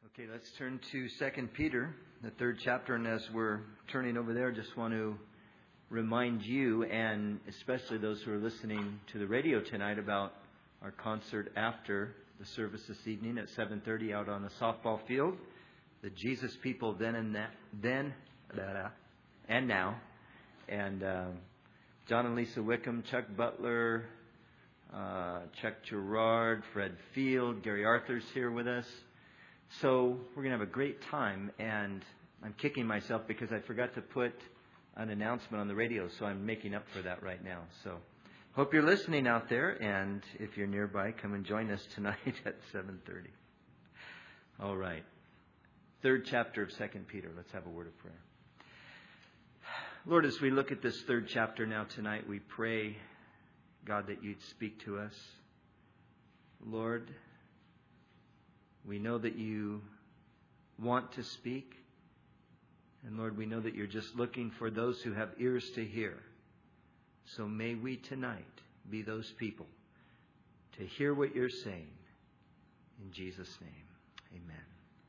Okay, let's turn to 2 Peter, the third chapter. And as we're turning over there, just want to remind you, and especially those who are listening to the radio tonight, about our concert after the service this evening at 7:30 out on the softball field. The Jesus People then and now. And John and Lisa Wickham, Chuck Butler, Chuck Gerard, Fred Field, Gary Arthur's here with us. So we're going to have a great time, and I'm kicking myself because I forgot to put an announcement on the radio, so I'm making up for that right now. So hope you're listening out there, and if you're nearby, come and join us tonight at 7:30. All right. Third chapter of 2 Peter. Let's have a word of prayer. Lord, as we look at this third chapter now tonight, we pray, God, that you'd speak to us. Lord, we know that you want to speak. And Lord, we know that you're just looking for those who have ears to hear. So may we tonight be those people to hear what you're saying. In Jesus' name, amen.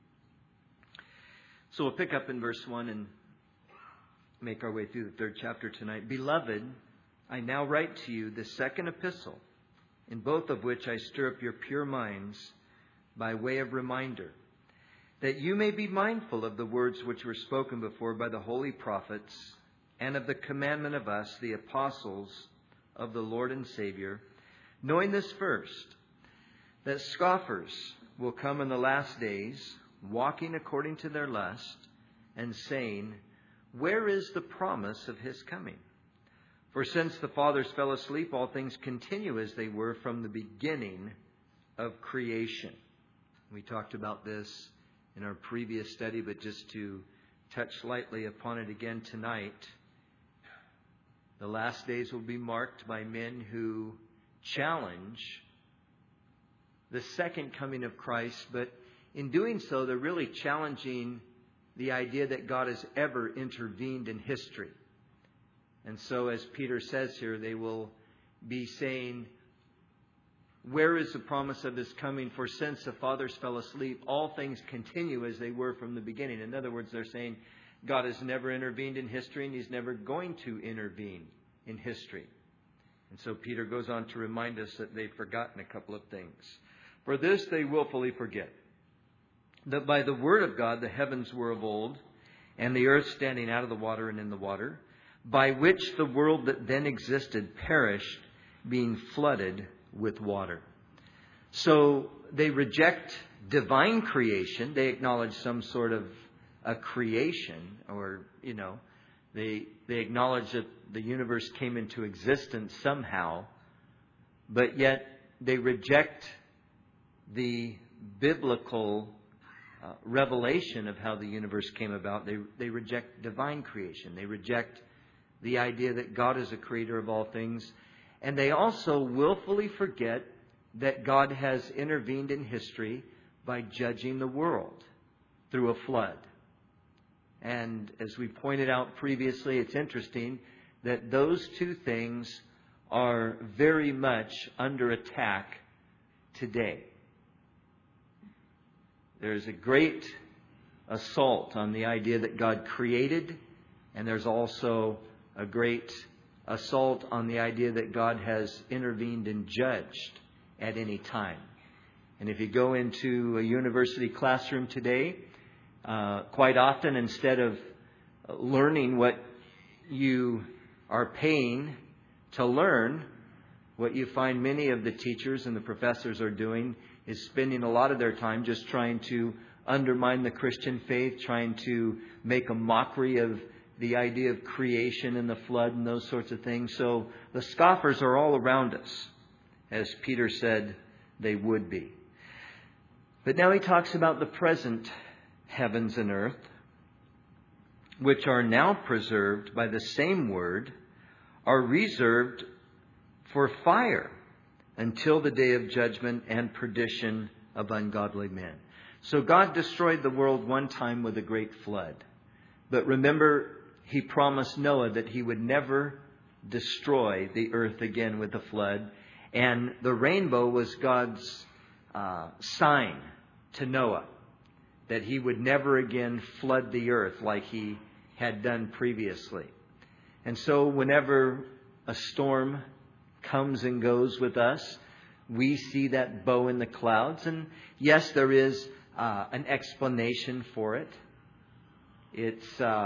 So we'll pick up in verse 1 and make our way through the third chapter tonight. Beloved, I now write to you the second epistle, in both of which I stir up your pure minds by way of reminder, that you may be mindful of the words which were spoken before by the holy prophets, and of the commandment of us, the apostles of the Lord and Savior, knowing this first, that scoffers will come in the last days, walking according to their lust, and saying, where is the promise of his coming? For since the fathers fell asleep, all things continue as they were from the beginning of creation. We talked about this in our previous study, but just to touch lightly upon it again tonight, the last days will be marked by men who challenge the second coming of Christ, but in doing so, they're really challenging the idea that God has ever intervened in history. And so, as Peter says here, they will be saying, where is the promise of his coming? For since the fathers fell asleep, all things continue as they were from the beginning. In other words, they're saying God has never intervened in history, and he's never going to intervene in history. And so Peter goes on to remind us that they've forgotten a couple of things. For this they willfully forget, that by the word of God the heavens were of old, and the earth standing out of the water and in the water, by which the world that then existed perished, being flooded with water. So they reject divine creation. They acknowledge some sort of a creation, or, they acknowledge that the universe came into existence somehow, but yet they reject the biblical revelation of how the universe came about. They reject divine creation. They reject the idea that God is a creator of all things. And they also willfully forget that God has intervened in history by judging the world through a flood. And as we pointed out previously, it's interesting that those two things are very much under attack today. There's a great assault on the idea that God created, and there's also a great assault on the idea that God has intervened and judged at any time. And if you go into a university classroom today, quite often, instead of learning what you are paying to learn, what you find many of the teachers and the professors are doing is spending a lot of their time just trying to undermine the Christian faith, trying to make a mockery of the idea of creation and the flood and those sorts of things. So the scoffers are all around us, as Peter said they would be. But now he talks about the present heavens and earth, which are now preserved by the same word, are reserved for fire until the day of judgment and perdition of ungodly men. So God destroyed the world one time with a great flood. But remember, he promised Noah that he would never destroy the earth again with a flood. And the rainbow was God's sign to Noah that He would never again flood the earth like He had done previously. And so whenever a storm comes and goes with us, we see that bow in the clouds. And yes, there is an explanation for it. It's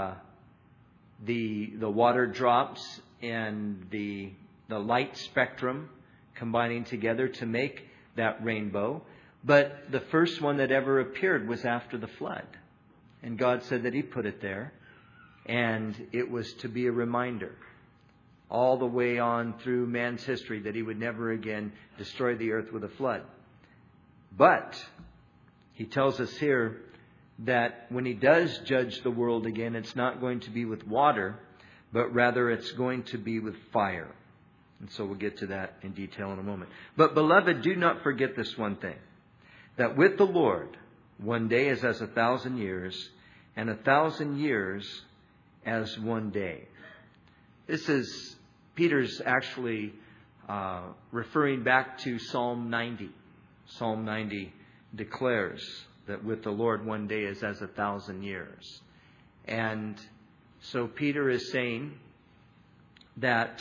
the water drops and the light spectrum combining together to make that rainbow. But the first one that ever appeared was after the flood. And God said that He put it there. And it was to be a reminder all the way on through man's history that He would never again destroy the earth with a flood. But He tells us here that when He does judge the world again, it's not going to be with water, but rather it's going to be with fire. And so we'll get to that in detail in a moment. But beloved, do not forget this one thing, that with the Lord, one day is as 1,000 years, and 1,000 years as one day. This is Peter's actually referring back to Psalm 90. Psalm 90 declares that with the Lord one day is as 1,000 years. And so Peter is saying that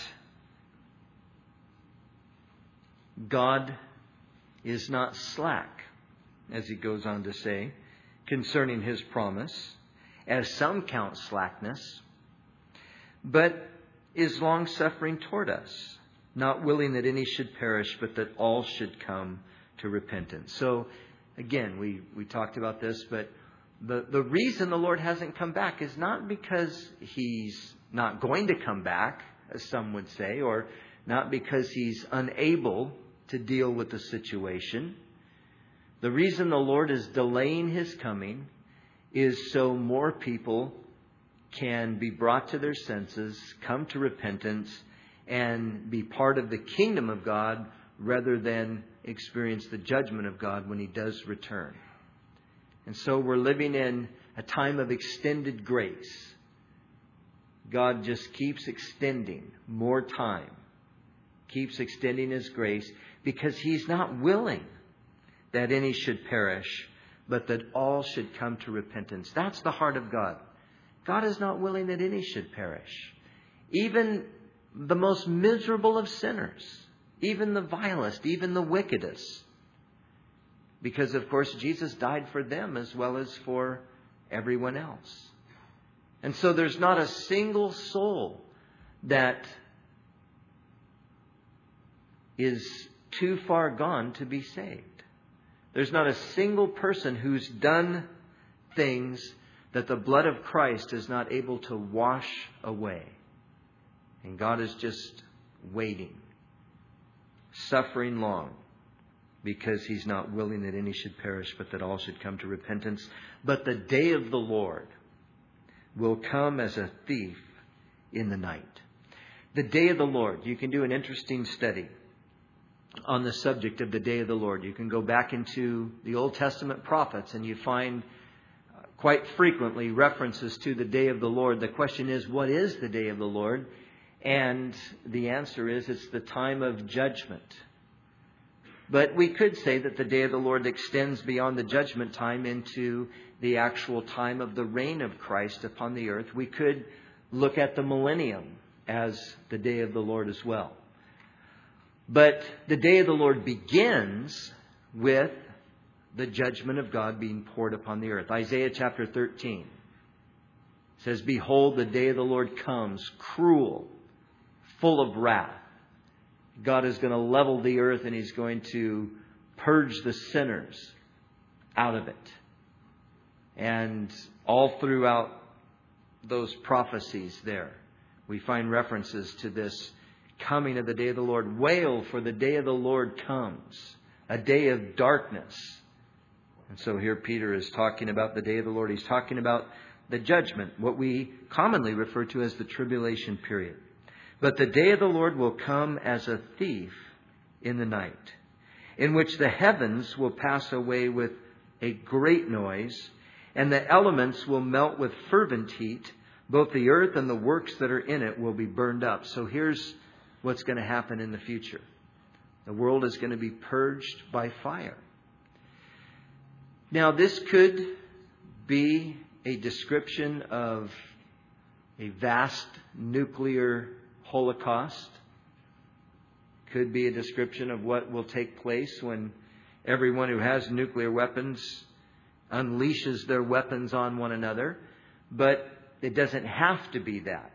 God is not slack, as he goes on to say, concerning His promise, as some count slackness, but is long-suffering toward us, not willing that any should perish, but that all should come to repentance. So, again, we talked about this, but the reason the Lord hasn't come back is not because He's not going to come back, as some would say, or not because He's unable to deal with the situation. The reason the Lord is delaying His coming is so more people can be brought to their senses, come to repentance, and be part of the kingdom of God rather than experience the judgment of God when He does return. And so we're living in a time of extended grace. God just keeps extending more time, keeps extending His grace, because He's not willing that any should perish, but that all should come to repentance. That's the heart of God. God is not willing that any should perish. Even the most miserable of sinners, even the vilest, even the wickedest. Because, of course, Jesus died for them as well as for everyone else. And so there's not a single soul that is too far gone to be saved. There's not a single person who's done things that the blood of Christ is not able to wash away. And God is just waiting, suffering long, because He's not willing that any should perish, but that all should come to repentance. But the day of the Lord will come as a thief in the night. The day of the Lord. You can do an interesting study on the subject of the day of the Lord. You can go back into the Old Testament prophets and you find quite frequently references to the day of the Lord. The question is, what is the day of the Lord? And the answer is, it's the time of judgment. But we could say that the day of the Lord extends beyond the judgment time into the actual time of the reign of Christ upon the earth. We could look at the millennium as the day of the Lord as well. But the day of the Lord begins with the judgment of God being poured upon the earth. Isaiah chapter 13 says, "Behold, the day of the Lord comes, cruel, full of wrath." God is going to level the earth and He's going to purge the sinners out of it. And all throughout those prophecies there, we find references to this coming of the day of the Lord. Wail, for the day of the Lord comes, a day of darkness. And so here Peter is talking about the day of the Lord. He's talking about the judgment, what we commonly refer to as the tribulation period. But the day of the Lord will come as a thief in the night, in which the heavens will pass away with a great noise, and the elements will melt with fervent heat. Both the earth and the works that are in it will be burned up. So here's what's going to happen in the future. The world is going to be purged by fire. Now, this could be a description of a vast nuclear holocaust. Could be a description of what will take place when everyone who has nuclear weapons unleashes their weapons on one another. But it doesn't have to be that.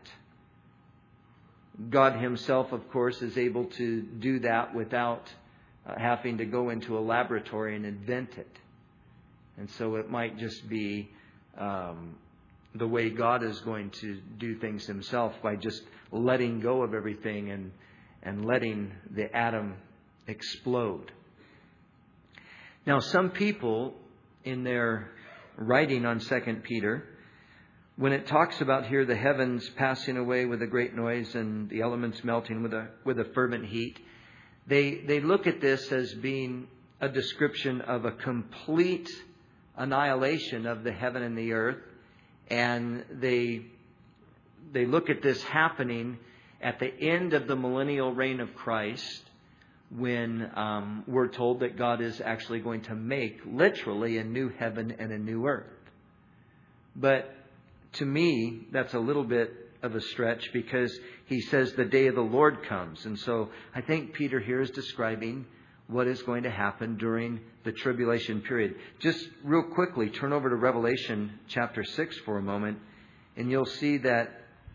God Himself, of course, is able to do that without having to go into a laboratory and invent it. And so it might just be the way God is going to do things Himself, by just letting go of everything and letting the atom explode. Now, some people in their writing on 2 Peter, when it talks about here the heavens passing away with a great noise and the elements melting with a fervent heat, they look at this as being a description of a complete annihilation of the heaven and the earth. And they look at this happening at the end of the millennial reign of Christ, when we're told that God is actually going to make literally a new heaven and a new earth. But to me, that's a little bit of a stretch, because he says the day of the Lord comes. And so I think Peter here is describing what is going to happen during the tribulation period. Just real quickly, turn over to Revelation chapter 6 for a moment, and you'll see that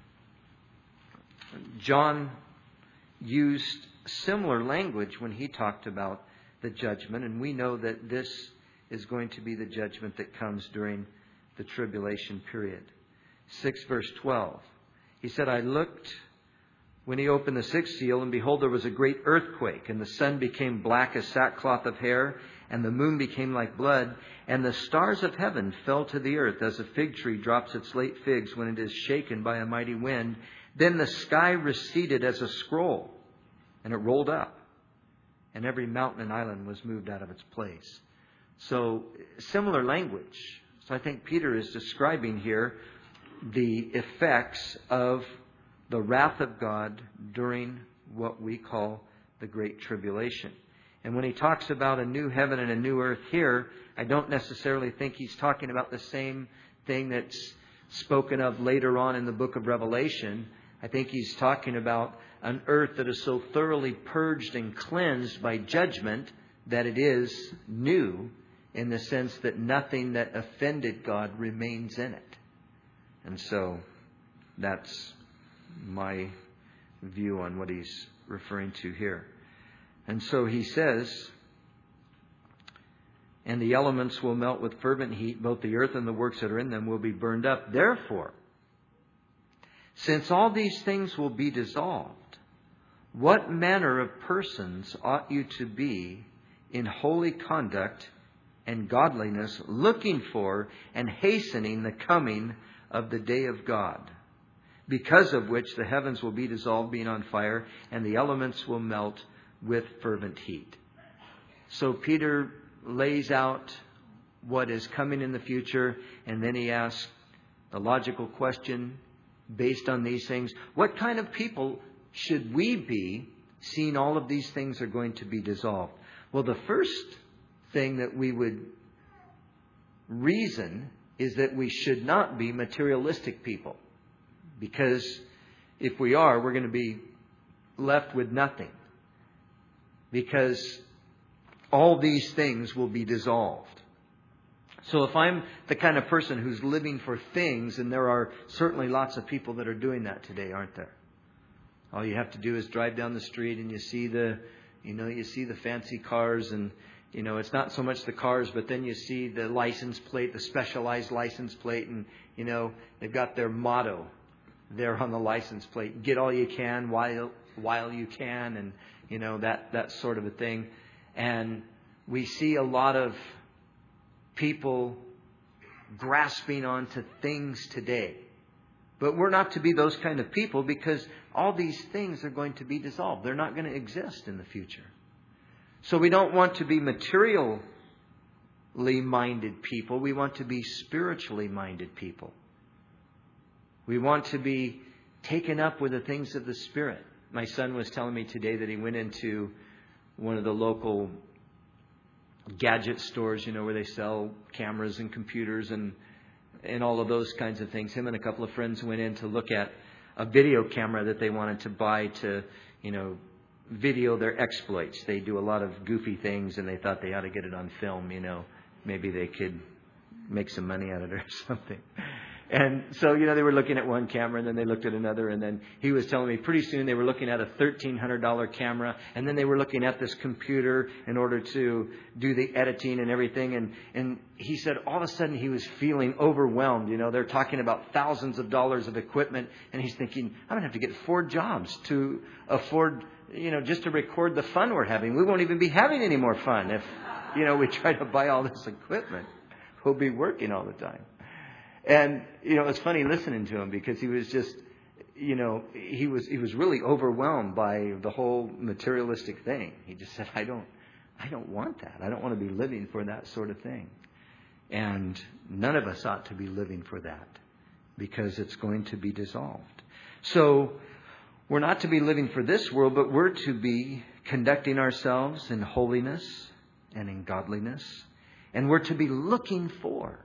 John used similar language when he talked about the judgment, and we know that this is going to be the judgment that comes during the tribulation period. 6 verse 12. He said, I looked when he opened the sixth seal, and behold, there was a great earthquake, and the sun became black as sackcloth of hair, and the moon became like blood, and the stars of heaven fell to the earth, as a fig tree drops its late figs when it is shaken by a mighty wind. Then the sky receded as a scroll, and it rolled up, and every mountain and island was moved out of its place. So, similar language. So I think Peter is describing here the effects of the wrath of God during what we call the Great Tribulation. And when he talks about a new heaven and a new earth here, I don't necessarily think he's talking about the same thing that's spoken of later on in the book of Revelation. I think he's talking about an earth that is so thoroughly purged and cleansed by judgment that it is new, in the sense that nothing that offended God remains in it. And so that's my view on what he's referring to here. And so he says, and the elements will melt with fervent heat, both the earth and the works that are in them will be burned up. Therefore, since all these things will be dissolved, what manner of persons ought you to be in holy conduct and godliness, looking for and hastening the coming of the day of God, because of which the heavens will be dissolved, being on fire, and the elements will melt with fervent heat. So Peter lays out what is coming in the future, and then he asks the logical question based on these things: what kind of people should we be, seeing all of these things are going to be dissolved? Well, the first thing that we would reason is that we should not be materialistic people. Because if we are, we're going to be left with nothing. Because all these things will be dissolved. So if I'm the kind of person who's living for things, and there are certainly lots of people that are doing that today, aren't there? All you have to do is drive down the street and you see the fancy cars, and it's not so much the cars, but then you see the license plate, the specialized license plate, and they've got their motto there on the license plate: get all you can while you can, and that sort of a thing. And we see a lot of people grasping onto things today. But we're not to be those kind of people, because all these things are going to be dissolved. They're not going to exist in the future. So we don't want to be materially minded people. We want to be spiritually minded people. We want to be taken up with the things of the Spirit. My son was telling me today that he went into one of the local gadget stores, where they sell cameras and computers, and and all of those kinds of things. Him and a couple of friends went in to look at a video camera that they wanted to buy to, video their exploits. They do a lot of goofy things, and they thought they ought to get it on film. Maybe they could make some money out of it or something. And so, they were looking at one camera, and then they looked at another, and then he was telling me pretty soon they were looking at a $1,300 camera, and then they were looking at this computer in order to do the editing and everything. And he said all of a sudden he was feeling overwhelmed. They're talking about thousands of dollars of equipment, and he's thinking, I'm going to have to get 4 jobs to afford, just to record the fun we're having. We won't even be having any more fun if, we try to buy all this equipment. We'll be working all the time. And, it's funny listening to him because he was just, he was really overwhelmed by the whole materialistic thing. He just said, I don't want that. I don't want to be living for that sort of thing. And none of us ought to be living for that because it's going to be dissolved. So we're not to be living for this world, but we're to be conducting ourselves in holiness and in godliness. And we're to be looking for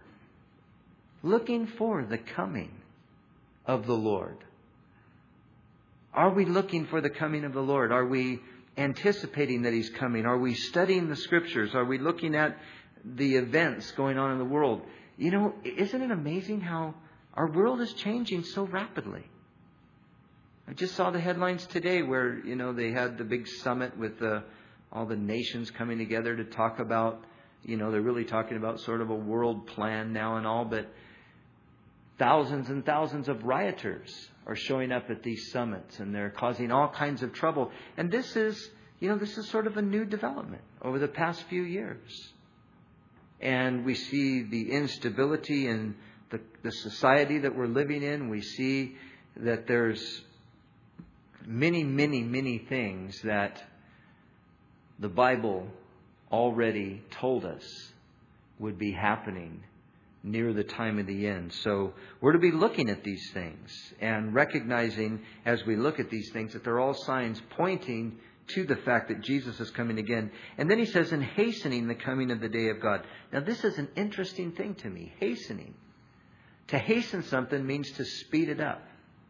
the coming of the Lord. Are we looking for the coming of the Lord? Are we anticipating that He's coming? Are we studying the Scriptures? Are we looking at the events going on in the world? Isn't it amazing how our world is changing so rapidly? I just saw the headlines today where, they had the big summit with all the nations coming together to talk about, they're really talking about sort of a world plan now and all, but thousands and thousands of rioters are showing up at these summits, and they're causing all kinds of trouble. And this is sort of a new development over the past few years. And we see the instability in the society that we're living in. We see that there's many, many, many things that the Bible already told us would be happening near the time of the end. So we're to be looking at these things and recognizing as we look at these things that they're all signs pointing to the fact that Jesus is coming again. And then he says, in hastening the coming of the day of God. Now this is an interesting thing to me. Hastening. To hasten something means to speed it up.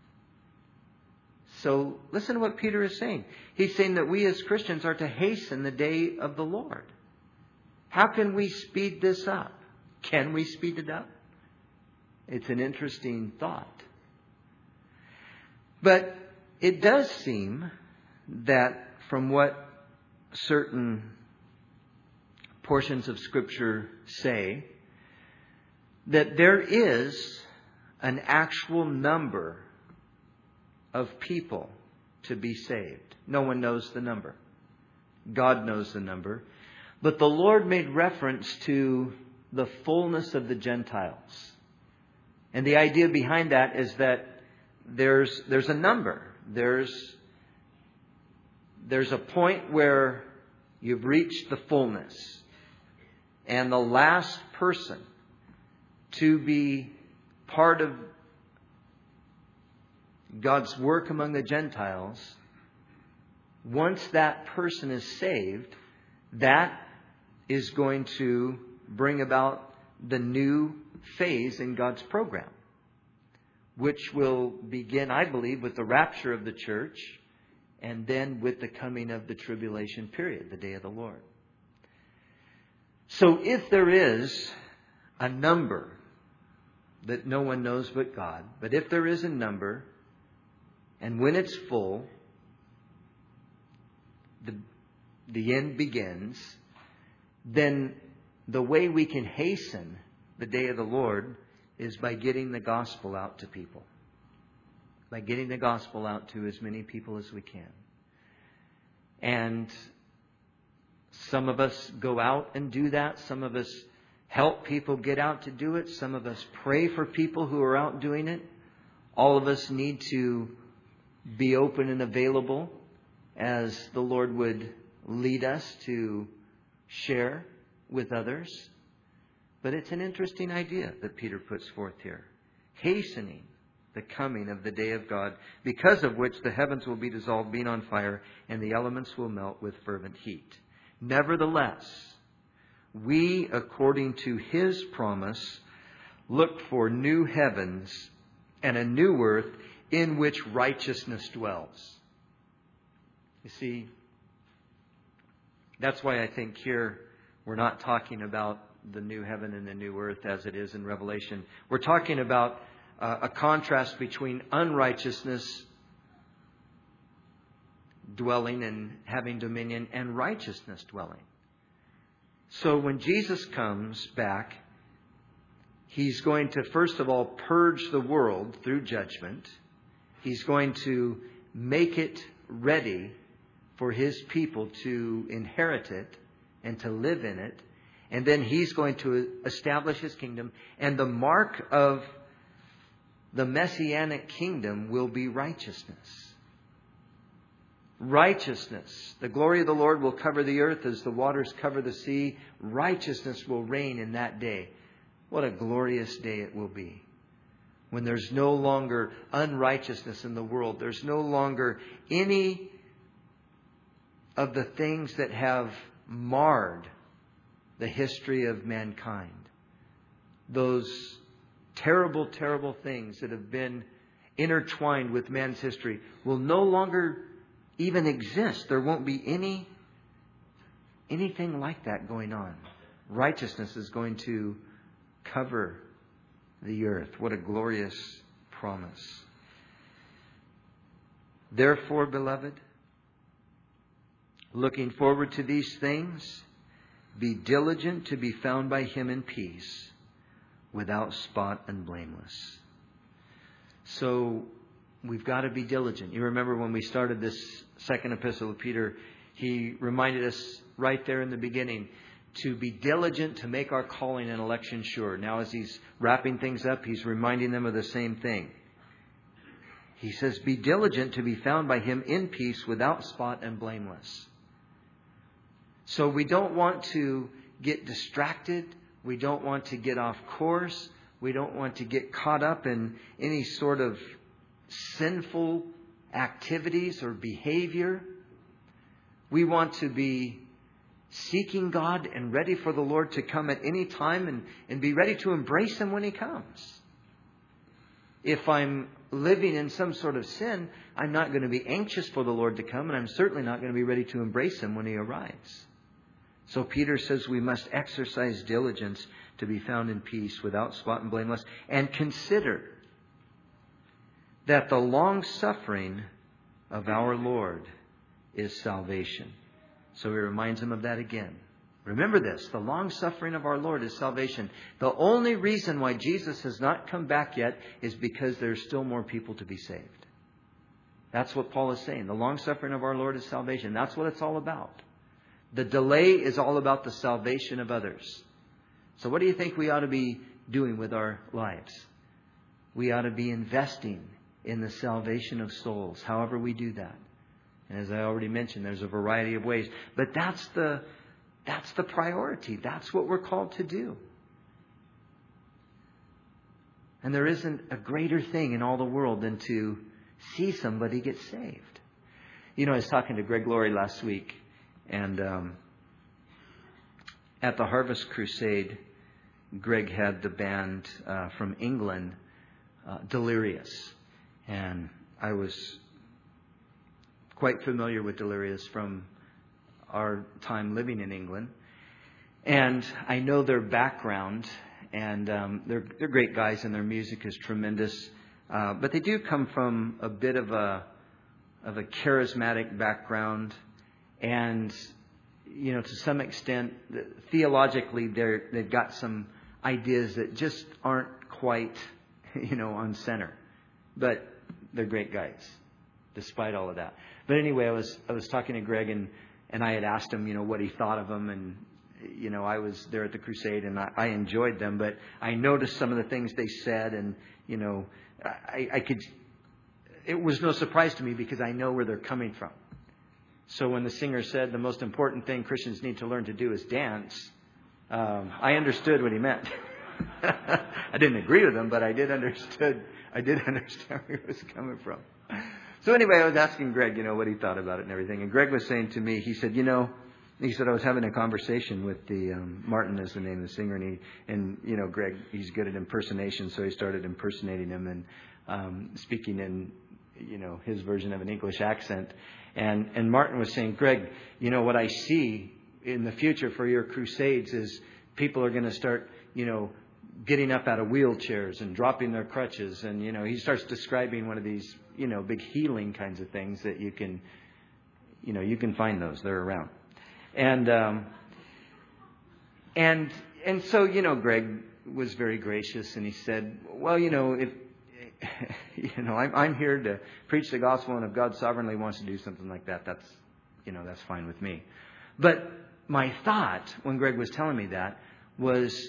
So listen to what Peter is saying. He's saying that we as Christians are to hasten the day of the Lord. How can we speed this up? Can we speed it up? It's an interesting thought. But it does seem that from what certain portions of Scripture say, that there is an actual number of people to be saved. No one knows the number. God knows the number. But the Lord made reference to the fullness of the Gentiles. And the idea behind that is that there's a number. There's a point where you've reached the fullness. And the last person to be part of God's work among the Gentiles, once that person is saved, that is going to bring about the new phase in God's program, which will begin, I believe, with the rapture of the church and then with the coming of the tribulation period, the day of the Lord. So if there is a number that no one knows but God, but if there is a number, and when it's full, the end begins, then the way we can hasten the day of the Lord is by getting the gospel out to people. By getting the gospel out to as many people as we can. And some of us go out and do that. Some of us help people get out to do it. Some of us pray for people who are out doing it. All of us need to be open and available as the Lord would lead us to share with others. But it's an interesting idea that Peter puts forth here. Hastening the coming of the day of God, because of which the heavens will be dissolved, being on fire, and the elements will melt with fervent heat. Nevertheless, we, according to His promise, look for new heavens and a new earth in which righteousness dwells. You see, that's why I think here we're not talking about the new heaven and the new earth as it is in Revelation. We're talking about a contrast between unrighteousness dwelling and having dominion and righteousness dwelling. So when Jesus comes back, He's going to, first of all, purge the world through judgment. He's going to make it ready for His people to inherit it and to live in it. And then He's going to establish His kingdom. And the mark of the Messianic kingdom will be righteousness. Righteousness. The glory of the Lord will cover the earth as the waters cover the sea. Righteousness will reign in that day. What a glorious day it will be. When there's no longer unrighteousness in the world. There's no longer any of the things that have marred the history of mankind. Those terrible, terrible things that have been intertwined with man's history will no longer even exist. There won't be anything like that going on. Righteousness is going to cover the earth. What a glorious promise. Therefore, beloved, looking forward to these things, be diligent to be found by Him in peace, without spot and blameless. So we've got to be diligent. You remember when we started this second epistle of Peter, he reminded us right there in the beginning to be diligent to make our calling and election sure. Now as he's wrapping things up, he's reminding them of the same thing. He says, be diligent to be found by Him in peace, without spot and blameless. So we don't want to get distracted. We don't want to get off course. We don't want to get caught up in any sort of sinful activities or behavior. We want to be seeking God and ready for the Lord to come at any time and be ready to embrace Him when He comes. If I'm living in some sort of sin, I'm not going to be anxious for the Lord to come, and I'm certainly not going to be ready to embrace Him when He arrives. So Peter says we must exercise diligence to be found in peace, without spot and blameless, and consider that the long suffering of our Lord is salvation. So he reminds them of that again. Remember this, the long suffering of our Lord is salvation. The only reason why Jesus has not come back yet is because there's still more people to be saved. That's what Paul is saying. The long suffering of our Lord is salvation. That's what it's all about. The delay is all about the salvation of others. So what do you think we ought to be doing with our lives? We ought to be investing in the salvation of souls, however we do that. And as I already mentioned, there's a variety of ways. But that's the priority. That's what we're called to do. And there isn't a greater thing in all the world than to see somebody get saved. You know, I was talking to Greg Laurie last week. And at the Harvest Crusade, Greg had the band from England, Delirious. And I was quite familiar with Delirious from our time living in England. And I know their background, and they're great guys, and their music is tremendous. But they do come from a bit of a charismatic background. And, you know, to some extent, theologically, they've got some ideas that just aren't quite, on center. But they're great guys, despite all of that. But anyway, I was talking to Greg, and I had asked him, what he thought of them. And, I was there at the crusade, and I enjoyed them. But I noticed some of the things they said, and, it was no surprise to me because I know where they're coming from. So when the singer said the most important thing Christians need to learn to do is dance, I understood what he meant. I didn't agree with him, but I did understand where he was coming from. So anyway, I was asking Greg, what he thought about it and everything. And Greg was saying to me, he said, He said, I was having a conversation with the Martin is the name of the singer, and Greg, he's good at impersonation, so he started impersonating him and speaking in his version of an English accent. And Martin was saying, Greg, what I see in the future for your crusades is people are going to start, getting up out of wheelchairs and dropping their crutches, and he starts describing one of these big healing kinds of things that you can find those, they're around. And so, Greg was very gracious, and he said, well, if, I'm here to preach the gospel, and if God sovereignly wants to do something like that, that's fine with me. But my thought when Greg was telling me that was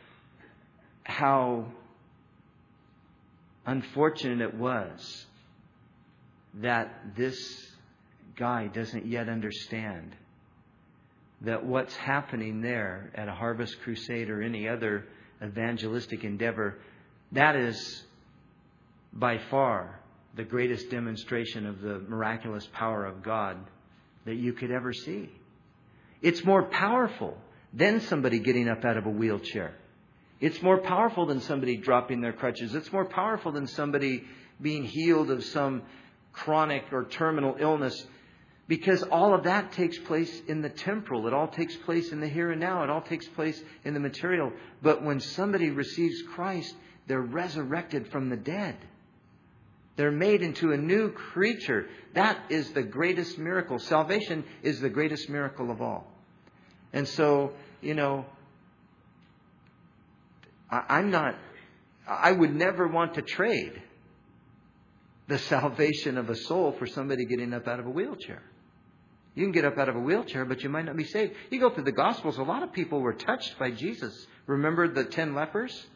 how unfortunate it was that this guy doesn't yet understand that what's happening there at a Harvest Crusade or any other evangelistic endeavor, that is by far the greatest demonstration of the miraculous power of God that you could ever see. It's more powerful than somebody getting up out of a wheelchair. It's more powerful than somebody dropping their crutches. It's more powerful than somebody being healed of some chronic or terminal illness. Because all of that takes place in the temporal. It all takes place in the here and now. It all takes place in the material. But when somebody receives Christ, they're resurrected from the dead. They're made into a new creature. That is the greatest miracle. Salvation is the greatest miracle of all. And so, I would never want to trade the salvation of a soul for somebody getting up out of a wheelchair. You can get up out of a wheelchair, but you might not be saved. You go through the Gospels, a lot of people were touched by Jesus. Remember the 10 lepers?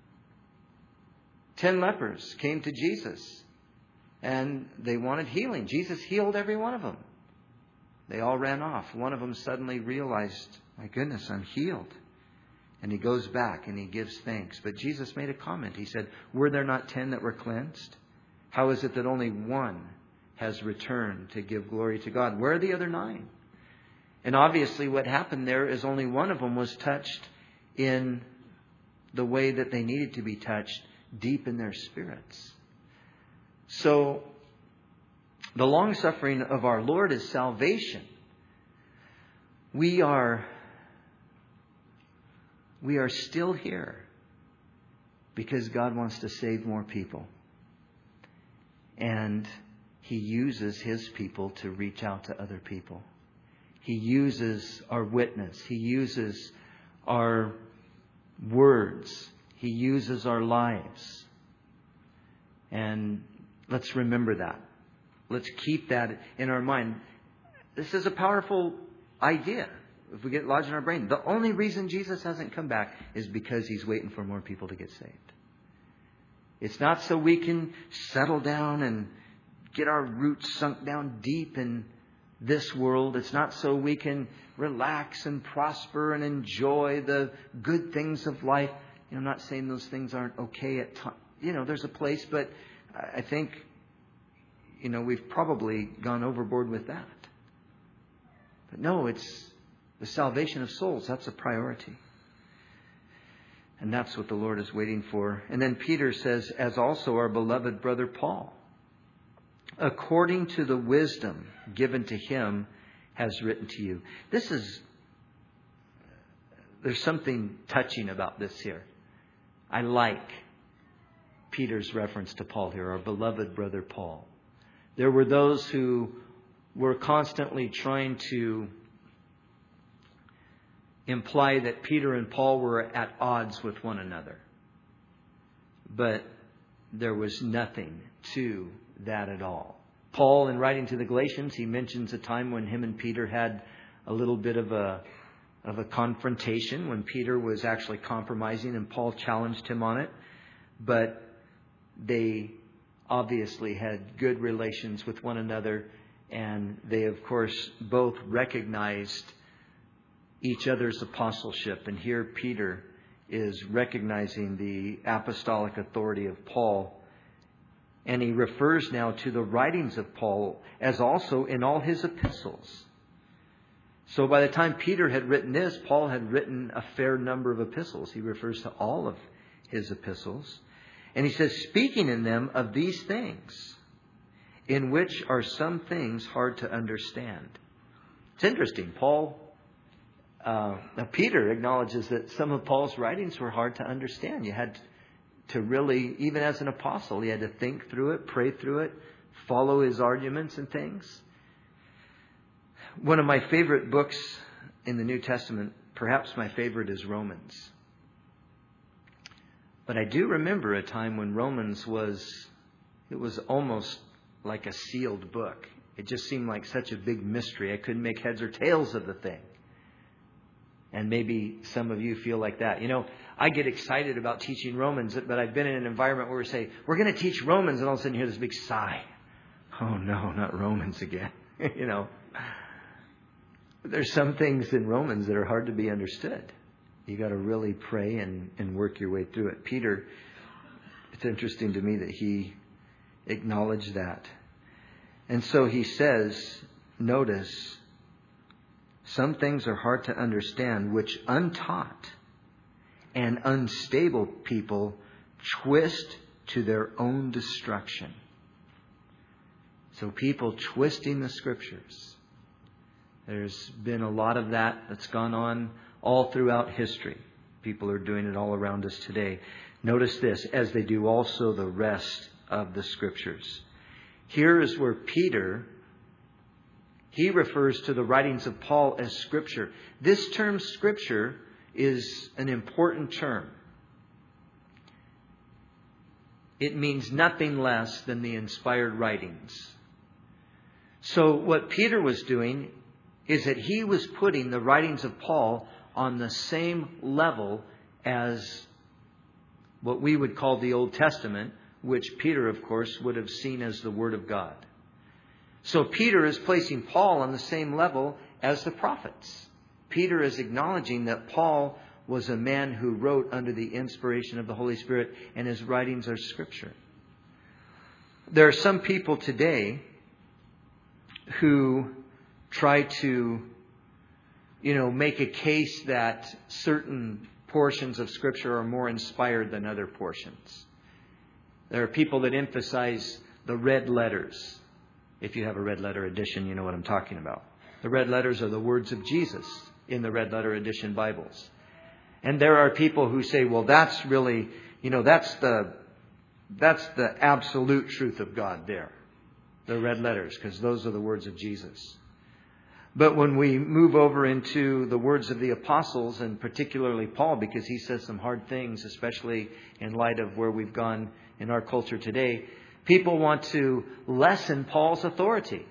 10 lepers came to Jesus, and they wanted healing. Jesus healed every one of them. They all ran off. One of them suddenly realized, my goodness, I'm healed. And he goes back and he gives thanks. But Jesus made a comment. He said, were there not 10 that were cleansed? How is it that only one has returned to give glory to God? Where are the other 9? And obviously what happened there is only one of them was touched in the way that they needed to be touched, deep in their spirits. So the long suffering of our Lord is salvation. We are still here because God wants to save more people. And He uses His people to reach out to other people. He uses our witness. He uses our words. He uses our lives. And let's remember that. Let's keep that in our mind. This is a powerful idea. If we get lodged in our brain, the only reason Jesus hasn't come back is because He's waiting for more people to get saved. It's not so we can settle down and get our roots sunk down deep in this world. It's not so we can relax and prosper and enjoy the good things of life. I'm not saying those things aren't okay at times. There's a place, but I think, we've probably gone overboard with that. But no, it's the salvation of souls. That's a priority. And that's what the Lord is waiting for. And then Peter says, as also our beloved brother Paul, according to the wisdom given to him, has written to you. There's something touching about this here. I like Peter's reference to Paul here, our beloved brother Paul. There were those who were constantly trying to imply that Peter and Paul were at odds with one another. But there was nothing to that at all. Paul, in writing to the Galatians, he mentions a time when him and Peter had a little bit of a confrontation, when Peter was actually compromising and Paul challenged him on it. But they obviously had good relations with one another, and they, of course, both recognized each other's apostleship. And here Peter is recognizing the apostolic authority of Paul. And he refers now to the writings of Paul as also in all his epistles. So by the time Peter had written this, Paul had written a fair number of epistles. He refers to all of his epistles. And he says, speaking in them of these things, in which are some things hard to understand. It's interesting. Peter acknowledges that some of Paul's writings were hard to understand. You had to really, even as an apostle, you had to think through it, pray through it, follow his arguments and things. One of my favorite books in the New Testament, perhaps my favorite, is Romans. But I do remember a time when Romans was almost like a sealed book. It just seemed like such a big mystery. I couldn't make heads or tails of the thing. And maybe some of you feel like that. I get excited about teaching Romans, but I've been in an environment where we say, we're going to teach Romans, and all of a sudden you hear this big sigh. Oh no, not Romans again. There's some things in Romans that are hard to be understood. You got to really pray and work your way through it. Peter, it's interesting to me that he acknowledged that. And so he says, notice, some things are hard to understand, which untaught and unstable people twist to their own destruction. So people twisting the Scriptures. There's been a lot of that's gone on all throughout history. People are doing it all around us today. Notice this, as they do also the rest of the Scriptures. Here is where Peter, he refers to the writings of Paul as Scripture. This term Scripture is an important term. It means nothing less than the inspired writings. So what Peter was doing is that he was putting the writings of Paul on the same level as what we would call the Old Testament, which Peter, of course, would have seen as the Word of God. So Peter is placing Paul on the same level as the prophets. Peter is acknowledging that Paul was a man who wrote under the inspiration of the Holy Spirit, and his writings are Scripture. There are some people today who try to, make a case that certain portions of Scripture are more inspired than other portions. There are people that emphasize the red letters. If you have a red letter edition, you know what I'm talking about. The red letters are the words of Jesus in the red letter edition Bibles. And there are people who say, well, that's really, that's the absolute truth of God there. The red letters, because those are the words of Jesus. But when we move over into the words of the apostles, and particularly Paul, because he says some hard things, especially in light of where we've gone in our culture today, people want to lessen Paul's authority.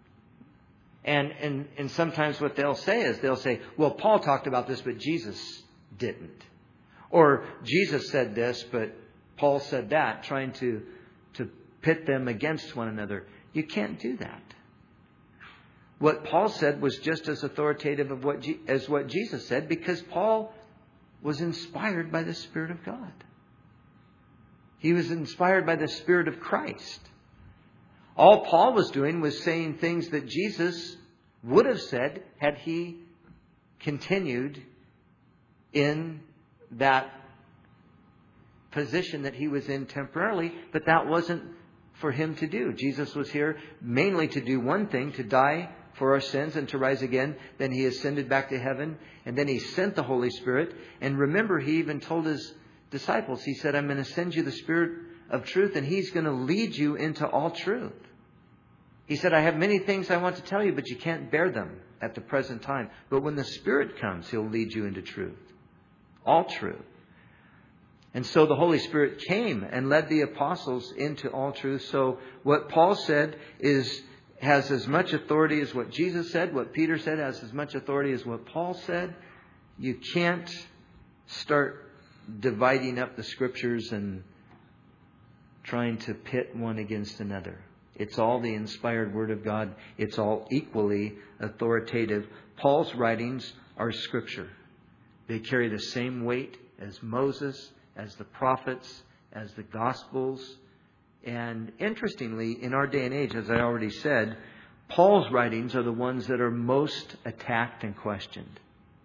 And sometimes what they'll say, well, Paul talked about this, but Jesus didn't. Or Jesus said this, but Paul said that, trying to pit them against one another. You can't do that. What Paul said was just as authoritative as what Jesus said, because Paul was inspired by the Spirit of God. He was inspired by the Spirit of Christ. All Paul was doing was saying things that Jesus would have said had he continued in that position that he was in temporarily, but that wasn't for him to do. Jesus was here mainly to do one thing, to die for our sins and to rise again. Then he ascended back to heaven, and then he sent the Holy Spirit. And remember, he even told his disciples, he said, I'm going to send you the Spirit of truth, and he's going to lead you into all truth. He said, I have many things I want to tell you, but you can't bear them at the present time. But when the Spirit comes, he'll lead you into truth. All truth. And so the Holy Spirit came and led the apostles into all truth. So what Paul said has as much authority as what Jesus said. What Peter said has as much authority as what Paul said. You can't start dividing up the Scriptures and trying to pit one against another. It's all the inspired Word of God. It's all equally authoritative. Paul's writings are Scripture. They carry the same weight as Moses, as the prophets, as the Gospels. And interestingly, in our day and age, as I already said, Paul's writings are the ones that are most attacked and questioned.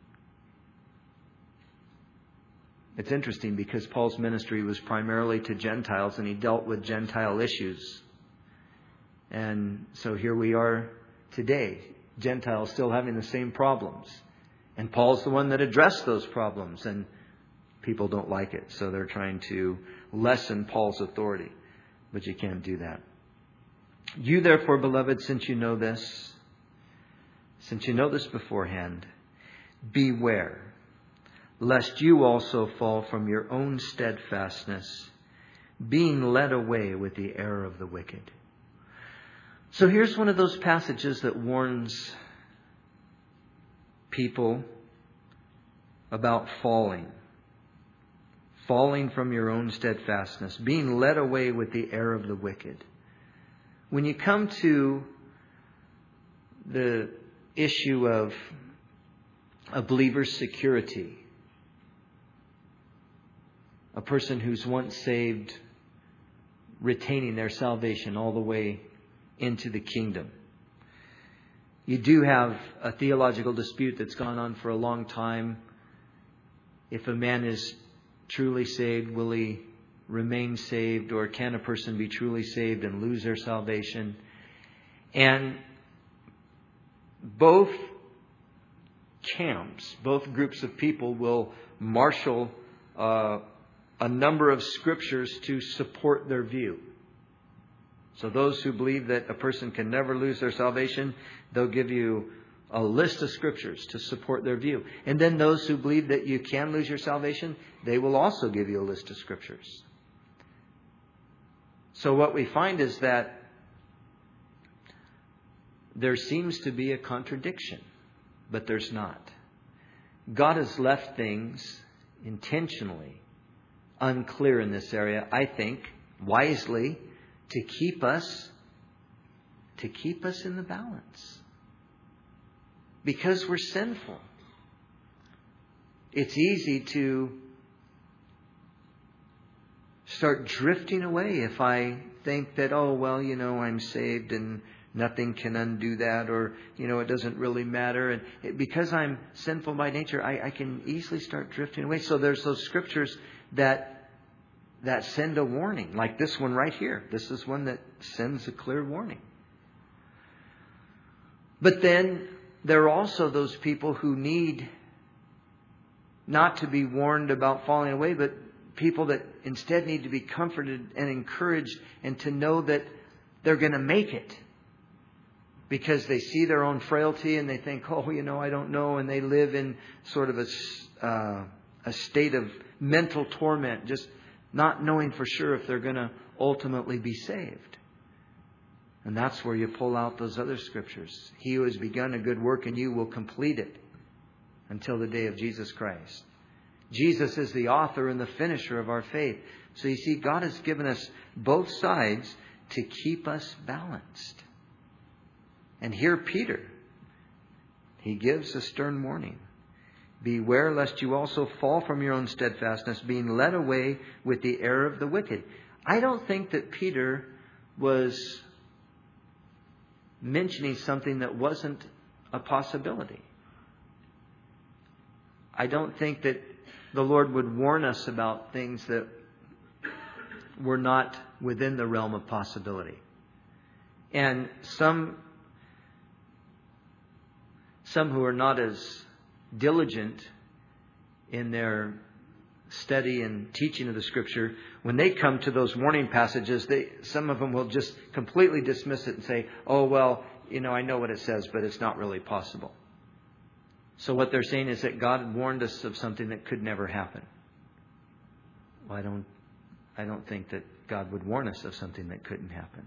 It's interesting because Paul's ministry was primarily to Gentiles and he dealt with Gentile issues. And so here we are today, Gentiles still having the same problems. And Paul's the one that addressed those problems, and people don't like it. So they're trying to lessen Paul's authority. But you can't do that. You therefore, beloved, since you know this beforehand, beware, lest you also fall from your own steadfastness, being led away with the error of the wicked. So here's one of those passages that warns people about falling from your own steadfastness, being led away with the error of the wicked. When you come to the issue of a believer's security, a person who's once saved, retaining their salvation all the way into the kingdom. You do have a theological dispute that's gone on for a long time. If a man is truly saved, will he remain saved, or can a person be truly saved and lose their salvation? And both camps, both groups of people will marshal a number of scriptures to support their view. So those who believe that a person can never lose their salvation, they'll give you a list of scriptures to support their view. And then those who believe that you can lose your salvation, they will also give you a list of scriptures. So what we find is that there seems to be a contradiction, but there's not. God has left things intentionally unclear in this area, I think, wisely, to keep us in the balance. Because we're sinful. It's easy to start drifting away if I think that, I'm saved and nothing can undo that, or, it doesn't really matter. And because I'm sinful by nature, I can easily start drifting away. So there's those scriptures that send a warning, like this one right here. This is one that sends a clear warning. But then there are also those people who need not to be warned about falling away, but people that instead need to be comforted and encouraged and to know that they're going to make it. Because they see their own frailty and they think, I don't know. And they live in sort of a state of mental torment, just not knowing for sure if they're going to ultimately be saved. And that's where you pull out those other scriptures. He who has begun a good work in you will complete it until the day of Jesus Christ. Jesus is the author and the finisher of our faith. So you see, God has given us both sides to keep us balanced. And here Peter, he gives a stern warning. Beware lest you also fall from your own steadfastness, being led away with the error of the wicked. I don't think that Peter was mentioning something that wasn't a possibility. I don't think that the Lord would warn us about things that were not within the realm of possibility. And some who are not as diligent in their study and teaching of the Scripture, when they come to those warning passages, some of them will just completely dismiss it and say, I know what it says, but it's not really possible. So what they're saying is that God had warned us of something that could never happen. Well, I don't think that God would warn us of something that couldn't happen.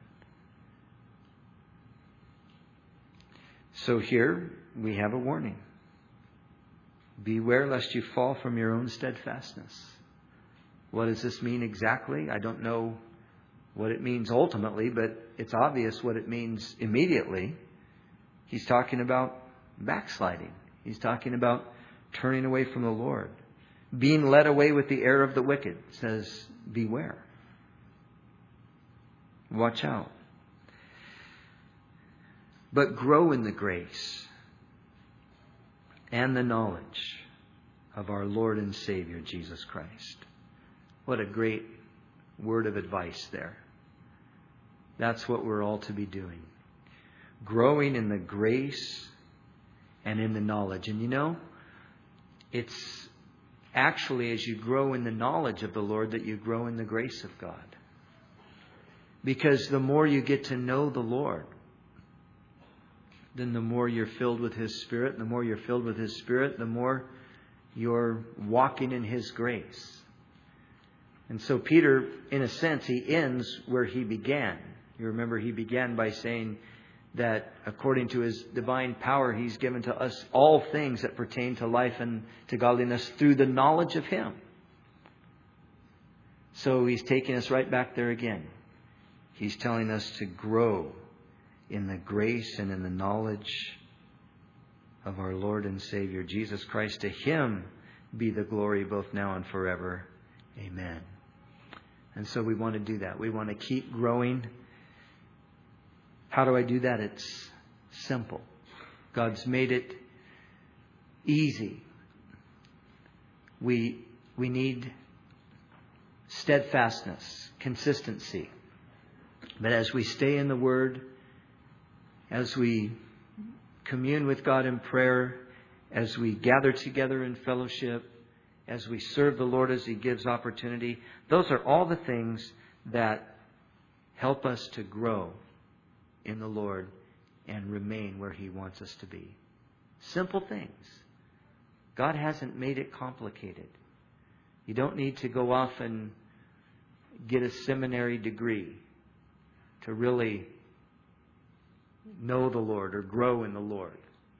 So here we have a warning. Beware lest you fall from your own steadfastness. What does this mean exactly? I don't know what it means ultimately, but it's obvious what it means immediately. He's talking about backsliding. He's talking about turning away from the Lord. Being led away with the error of the wicked. It says, beware. Watch out. but grow in the grace and the knowledge of our Lord and Savior, Jesus Christ. What a great word of advice there. That's what we're all to be doing. Growing in the grace and in the knowledge. And you know, it's actually as you grow in the knowledge of the Lord that you grow in the grace of God. Because the more you get to know the Lord, then the more you're filled with His Spirit. And the more you're filled with His Spirit, the more you're walking in His grace. And so Peter, in a sense, he ends where he began. You remember he began by saying that according to His divine power, He's given to us all things that pertain to life and to godliness through the knowledge of Him. So He's taking us right back there again. He's telling us to grow in the grace and in the knowledge of our Lord and Savior, Jesus Christ. To Him be the glory both now and forever. Amen. And so we want to do that. We want to keep growing. How do I do that? It's simple. God's made it easy. We need steadfastness, consistency. But as we stay in the Word, as we commune with God in prayer, as we gather together in fellowship, as we serve the Lord as He gives opportunity, those are all the things that help us to grow in the Lord and remain where He wants us to be. Simple things. God hasn't made it complicated. You don't need to go off and get a seminary degree to really know the Lord or grow in the Lord.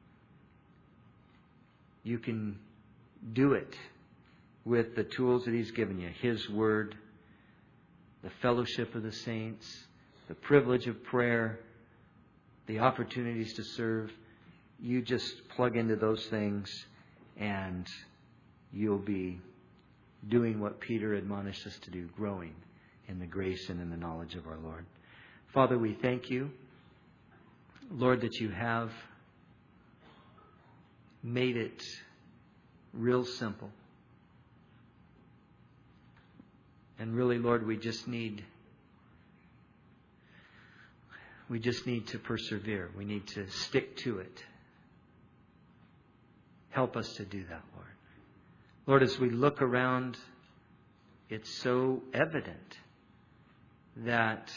You can do it with the tools that He's given you. His Word, the fellowship of the saints, the privilege of prayer, the opportunities to serve. You just plug into those things and you'll be doing what Peter admonished us to do, growing in the grace and in the knowledge of our Lord. Father, we thank You, Lord, that You have made it real simple. And really, Lord, we just need to persevere. We need to stick to it. Help us to do that, Lord. Lord, as we look around, it's so evident that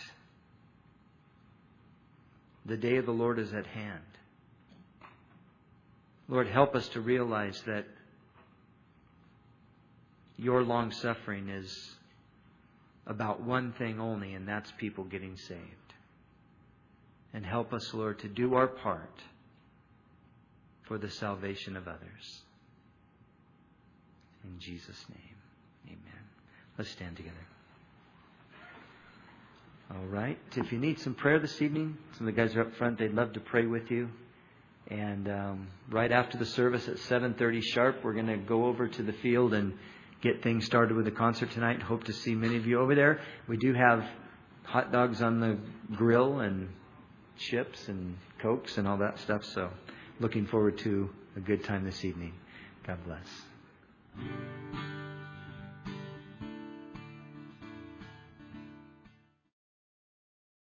the day of the Lord is at hand. Lord, help us to realize that Your long suffering is about one thing only, and that's people getting saved. And help us, Lord, to do our part for the salvation of others. In Jesus' name, amen. Let's stand together. All right. If you need some prayer this evening, some of the guys are up front. They'd love to pray with you. And right after the service at 7:30 sharp, we're going to go over to the field and get things started with the concert tonight. Hope to see many of you over there. We do have hot dogs on the grill and chips and Cokes and all that stuff. So looking forward to a good time this evening. God bless.